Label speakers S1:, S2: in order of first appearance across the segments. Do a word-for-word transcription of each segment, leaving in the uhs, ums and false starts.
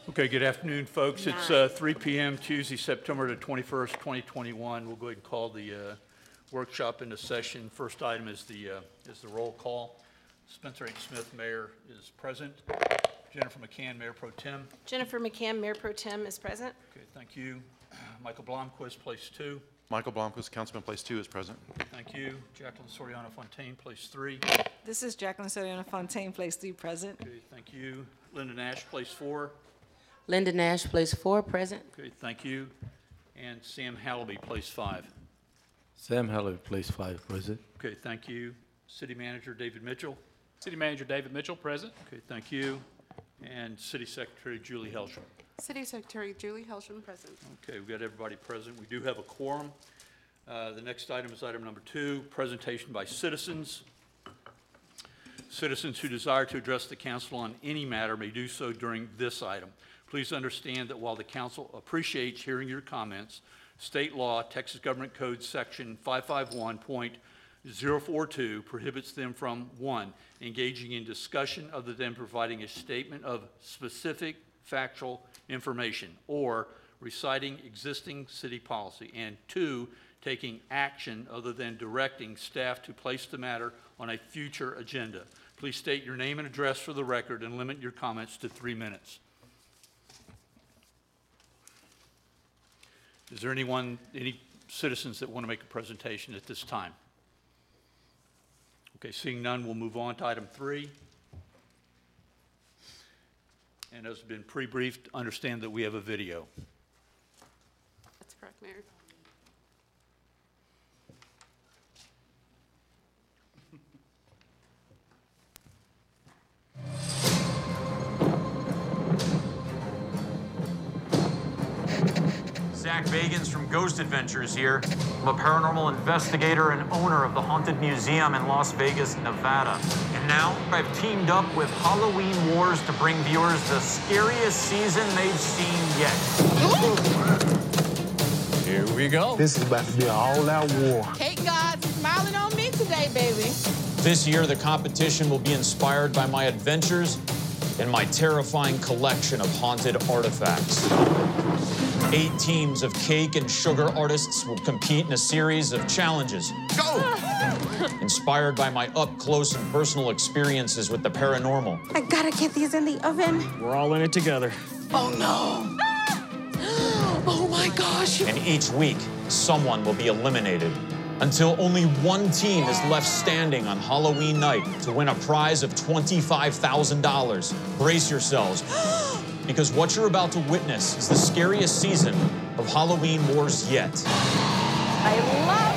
S1: Okay, good afternoon, folks.
S2: Nine.
S1: It's uh, three p m Tuesday, September the twenty-first, twenty twenty-one. We'll go ahead and call the uh, workshop into session. First item is the uh, is the roll call. Spencer H. Smith, Mayor, is present. Jennifer McCann, Mayor Pro Tem.
S2: Jennifer McCann, Mayor Pro Tem, is present.
S1: Okay, thank you. Michael Blomquist, place two.
S3: Michael Blomquist, Councilman Place Two, is present.
S1: Thank you. Jacqueline Soriano Fontaine, place three.
S4: This is Jacqueline Soriano Fontaine, Place three, present.
S1: Okay, thank you. Linda Nash, place four.
S5: Linda Nash, place four, present.
S1: Okay, thank you. And Sam Hallaby, place five.
S6: Sam Heller, place five, present.
S1: Okay, thank you. City Manager David Mitchell.
S7: City Manager David Mitchell, present.
S1: Okay, thank you. And City Secretary Julie Helsham.
S8: City Secretary Julie Helsham, present.
S1: Okay, we've got everybody present. We do have a quorum. Uh, the next item is item number two, presentation by citizens. Citizens who desire to address the council on any matter may do so during this item. Please understand that while the council appreciates hearing your comments, state law, Texas Government Code Section five fifty-one point zero four two prohibits them from, one, engaging in discussion other than providing a statement of specific factual information, or reciting existing city policy, and two, taking action other than directing staff to place the matter on a future agenda. Please state your name and address for the record and limit your comments to three minutes. Is there anyone, any citizens that want to make a presentation at this time? Okay, seeing none, we'll move on to item three. And as has been pre-briefed, understand that we have a video.
S8: That's correct, Mayor.
S9: Zach Bagans from Ghost Adventures here. I'm a paranormal investigator and owner of the Haunted Museum in Las Vegas, Nevada. And now I've teamed up with Halloween Wars to bring viewers the scariest season they've seen yet.
S6: Here we go.
S10: This is about to be an all-out war.
S11: Cake God's smiling on me today, baby.
S9: This year, the competition will be inspired by my adventures and my terrifying collection of haunted artifacts. Eight teams of cake and sugar artists will compete in a series of challenges. Go! Inspired by my up-close and personal experiences with the paranormal.
S11: I gotta get these in the oven.
S6: We're all in it together.
S11: Oh, no. Oh, my gosh.
S9: And each week, someone will be eliminated until only one team is left standing on Halloween night to win a prize of twenty-five thousand dollars. Brace yourselves, because what you're about to witness is the scariest season of Halloween Wars yet.
S11: I love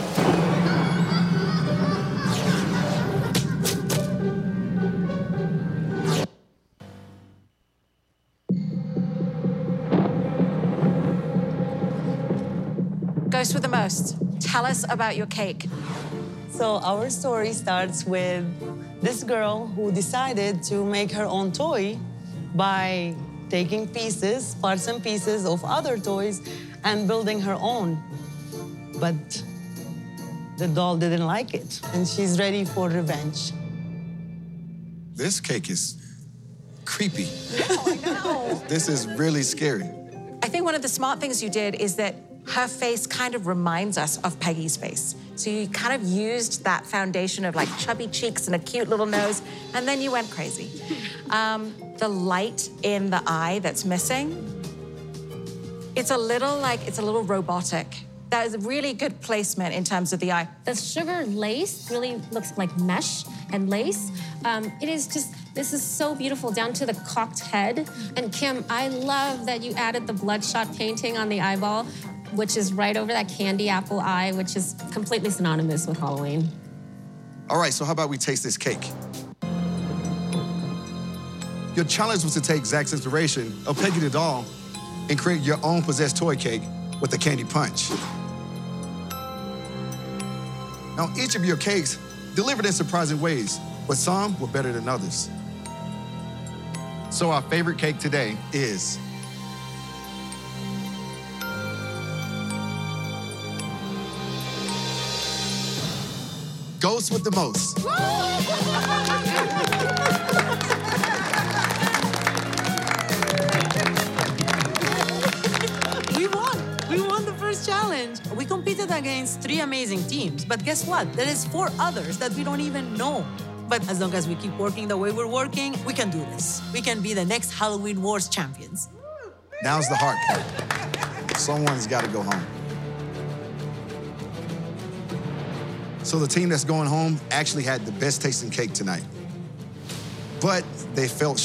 S11: it. Ghost with the most. Tell us about your cake.
S12: So our story starts with this girl who decided to make her own toy by taking pieces, parts and pieces of other toys and building her own. But the doll didn't like it, and she's ready for revenge.
S13: This cake is creepy.
S11: Oh, I know.
S13: This is really scary.
S11: I think one of the smart things you did is that her face kind of reminds us of Peggy's face. So you kind of used that foundation of like chubby cheeks and a cute little nose, and then you went crazy. Um, the light in the eye that's missing, it's a little like, it's a little robotic. That is a really good placement in terms of the eye.
S14: The sugar lace really looks like mesh and lace. Um, it is just, this is so beautiful down to the cocked head. And Kim, I love that you added the bloodshot painting on the eyeball, which is right over that candy apple eye, which is completely synonymous with Halloween.
S13: All right, so how about we taste this cake? Your challenge was to take Zach's inspiration of Peggy the doll and create your own possessed toy cake with a candy punch. Now, each of your cakes delivered in surprising ways, but some were better than others. So our favorite cake today is Ghost with the most.
S12: against three amazing teams, but guess what? There is four others that we don't even know. But as long as we keep working the way we're working, we can do this. We can be the next Halloween Wars champions.
S13: Now's the hard part. Someone's got to go home. So the team that's going home actually had the best tasting cake tonight. But they felt.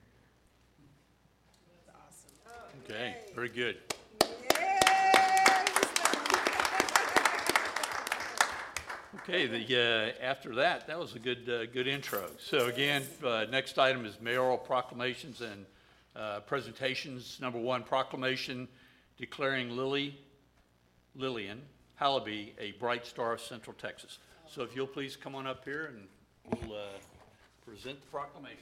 S1: Okay, very good. Okay, the, uh, after that, that was a good, uh, good intro. So again, uh, next item is mayoral proclamations and uh, presentations. Number one, proclamation declaring Lily, Lillian Hallaby a Bright Star of Central Texas. So if you'll please come on up here and we'll uh, present the proclamation.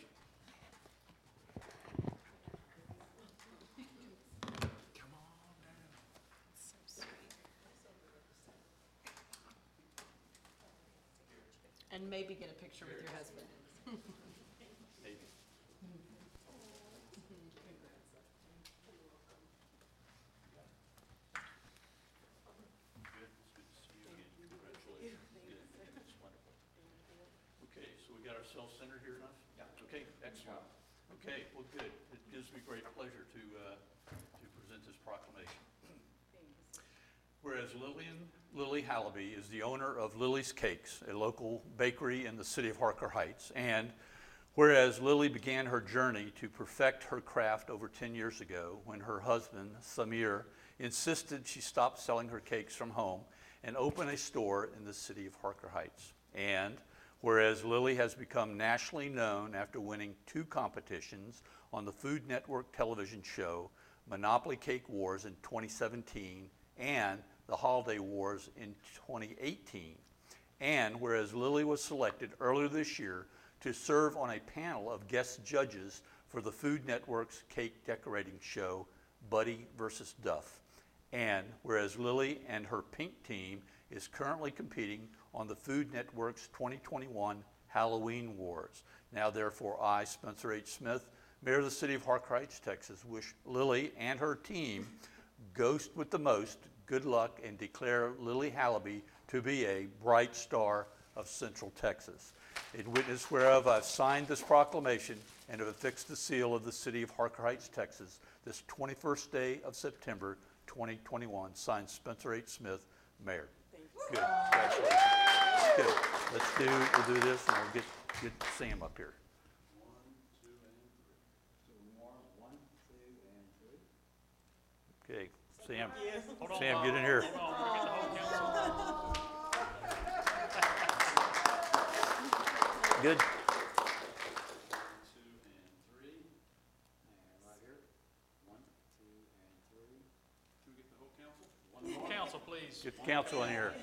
S2: And maybe get a picture with your husband.
S1: Maybe. Good. It's good to see you again. Congratulations. Good. That's wonderful. Okay, so we got ourselves centered here enough? Yeah. Okay, excellent. Okay, well, good. It gives me great pleasure to, uh, to present this proclamation. Whereas Lillian Lily Hallaby is the owner of Lily's Cakes, a local bakery in the city of Harker Heights, and whereas Lily began her journey to perfect her craft over ten years ago when her husband, Samir, insisted she stop selling her cakes from home and open a store in the city of Harker Heights. And whereas Lily has become nationally known after winning two competitions on the Food Network television show Monopoly Cake Wars in twenty seventeen and the Holiday Wars in twenty eighteen. And whereas Lily was selected earlier this year to serve on a panel of guest judges for the Food Network's cake decorating show, Buddy versus Duff. And whereas Lily and her pink team is currently competing on the Food Network's twenty twenty-one Halloween Wars. Now therefore I, Spencer H. Smith, Mayor of the City of Harker Heights, Texas, wish Lily and her team Ghost with the most, good luck, and declare Lily Hallaby to be a bright star of Central Texas. In witness whereof I've signed this proclamation and have affixed the seal of the city of Harker Heights, Texas, this twenty-first day of September, twenty twenty-one. Signed, Spencer H. Smith, Mayor. Good. Congratulations. Good. Let's do, we'll do this and we'll get, get Sam up here. Okay, Sam, Sam, get in here. Good.
S7: Council, please.
S1: Get the council in here.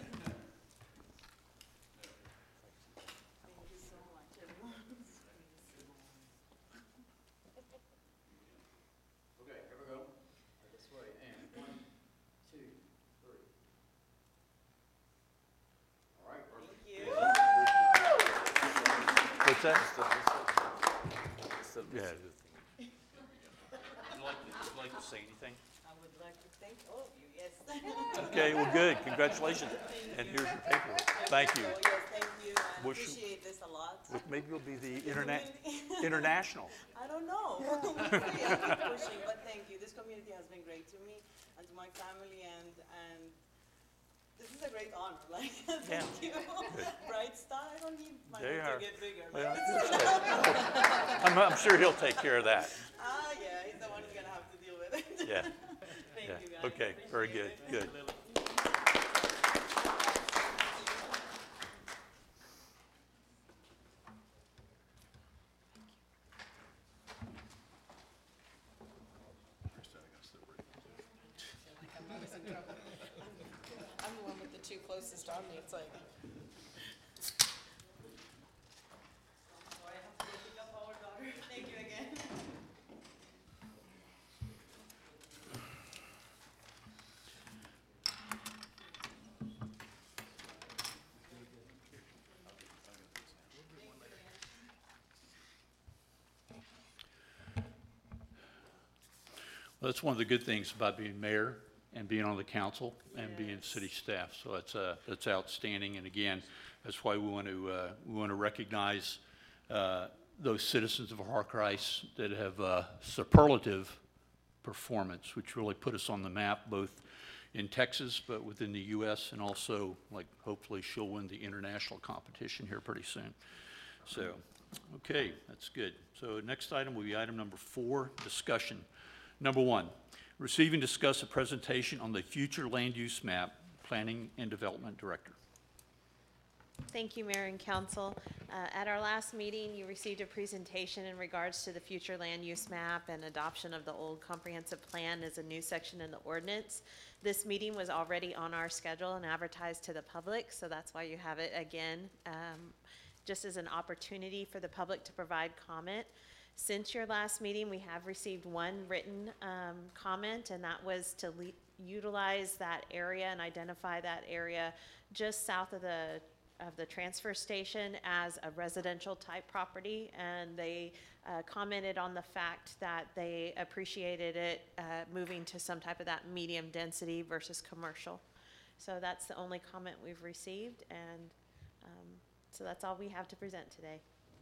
S1: What's that? Yeah. Would you like to, would you like to say anything?
S12: I would like to thank all of you, yes.
S1: Okay, well, good. Congratulations. And here's your paperwork. Thank you.
S12: Oh, yes, thank you. I
S1: Wish you-
S12: appreciate this a lot.
S1: Well, maybe you'll be the interna- international.
S12: I don't know. We'll see. I'll keep pushing, but thank you. This community has been great to me and to my family, and and this is a great honor. Like, thank you. Bright Star. I don't need my
S1: They
S12: name
S1: are.
S12: to get bigger.
S1: Well,
S12: but-
S1: that's good. I'm, I'm sure he'll take care of that.
S12: Ah, yeah, he's the one who's gonna have to deal with it.
S1: Yeah.
S12: Thank
S1: Yeah.
S12: you, guys.
S1: Okay, very good,
S12: Appreciate it.
S1: good.
S2: I'm the one with the two closest on me. It's like,
S12: Thank you again.
S1: Well, that's one of the good things about being mayor and being on the council and being city staff. So that's, uh, that's outstanding. And again, that's why we want to, uh, we want to recognize uh, those citizens of Harker Heights that have uh, superlative performance, which really put us on the map, both in Texas, but within the U S, and also, like, hopefully she'll win the international competition here pretty soon. So, okay, that's good. So next item will be item number four, discussion. Number one, receive and discuss a presentation on the future land use map, Planning and Development Director.
S15: Thank you, Mayor and Council. Uh, at our last meeting, you received a presentation in regards to the future land use map and adoption of the old comprehensive plan as a new section in the ordinance. This meeting was already on our schedule and advertised to the public, so that's why you have it again, um, just as an opportunity for the public to provide comment. Since your last meeting, we have received one written um, comment, and that was to le utilize that area and identify that area just south of the of the transfer station as a residential type property, and they uh, commented on the fact that they appreciated it uh, moving to some type of that medium density versus commercial. So that's the only comment we've received, and um, so that's all we have to present today.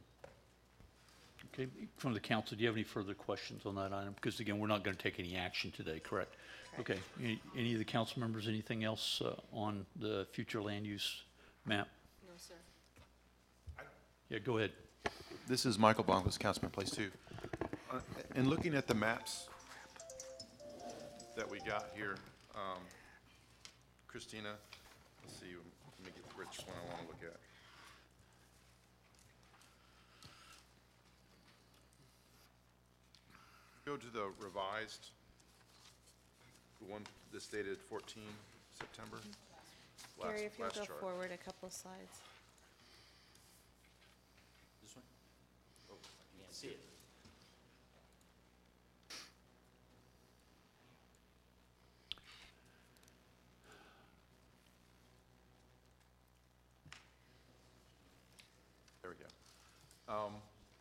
S1: Okay, from the council, do you have any further questions on that item? Because again, we're not going to take any action today, correct? Correct. Okay, any, any of the council members, anything else uh, on the future land use map?
S2: No, sir.
S1: Yeah, go ahead.
S3: This is Michael Bonkos, Councilman Place Two. Uh, in looking at the maps that we got here, um, Christina, let's see, let me get which one I want to look at. Go to the revised, the one that's dated fourteen September. Last-
S15: Gary, if you'll
S3: last
S15: go
S3: chart.
S15: forward a couple of slides.
S6: This one? Oh, I can't see it.
S3: There we go. Um,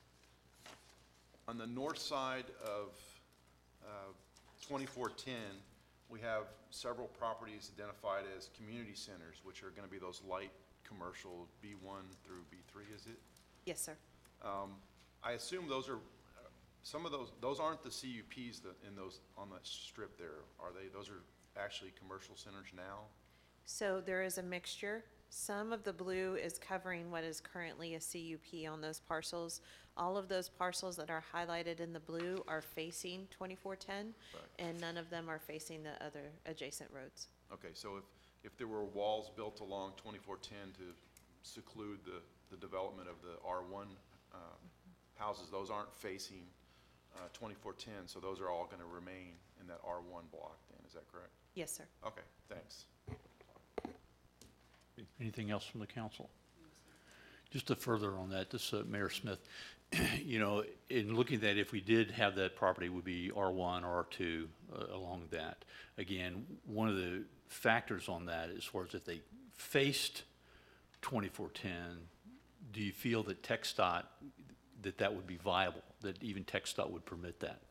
S3: on the north side of uh, twenty-four ten, we have several properties identified as community centers, which are going to be those light commercial B one through B three, is it?
S15: Yes, sir.
S3: Um, I assume those are, uh, some of those, those aren't the C U Ps that in those, on that strip there, are they? Those are actually commercial centers now?
S15: So there is a mixture. Some of the blue is covering what is currently a C U P on those parcels. All of those parcels that are highlighted in the blue are facing twenty-four ten,
S3: Right.
S15: and none of them are facing the other adjacent roads.
S3: Okay, so if, if there were walls built along twenty-four ten to seclude the, the development of the R one uh, houses, those aren't facing uh, twenty-four ten, so those are all going to remain in that R one block then, is that correct?
S15: Yes, sir.
S3: Okay, thanks.
S1: Anything else from the council? Just to further on that, this uh, Mayor Smith, you know, in looking at that, if we did have that property, it would be R one, R two uh, along that. Again, one of the factors on that, as far as if they faced twenty-four ten, do you feel that TxDOT, that that would be viable, that even TxDOT would permit that?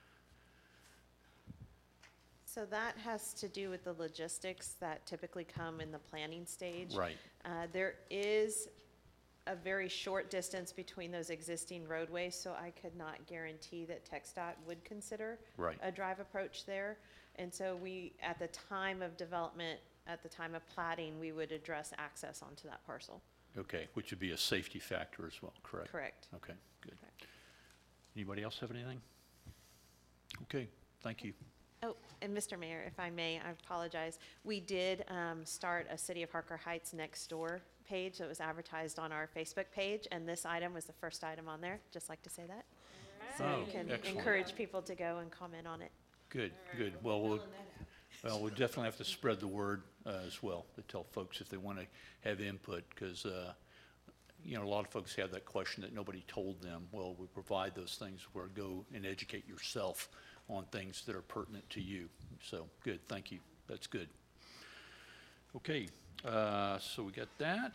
S15: So that has to do with the logistics that typically come in the planning stage.
S1: Right.
S15: Uh, there is a very short distance between those existing roadways, so I could not guarantee that TxDOT would consider
S1: Right.
S15: a drive approach there. And so we, at the time of development, at the time of plating, we would address access onto that parcel.
S1: Okay, which would be a safety factor as well, correct?
S15: Correct.
S1: Okay, good.
S15: Correct.
S1: Anybody else have anything? Okay, thank you.
S15: Oh, and Mister Mayor, if I may, I apologize. We did um, start a City of Harker Heights Next Door page that was advertised on our Facebook page, and this item was the first item on there. Just like to say that. So
S1: Oh,
S15: you can
S1: excellent.
S15: encourage people to go and comment on it.
S1: Good, good. Well, we'll, well, we'll definitely have to spread the word uh, as well, to tell folks if they want to have input, because, uh, you know, a lot of folks have that question that nobody told them. Well, we provide those things where go and educate yourself on things that are pertinent to you. So, good, thank you. That's good. Okay, uh, so we got that.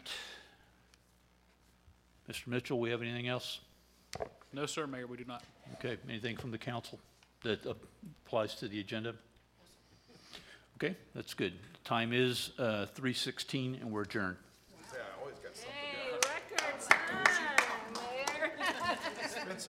S1: Mister Mitchell, we have anything else?
S7: No, sir, Mayor, we do not.
S1: Okay, anything from the council that applies to the agenda? Okay, that's good. Time is uh, three sixteen, and we're adjourned.
S3: Yeah, I always got something.
S4: Hey, record time, Mayor.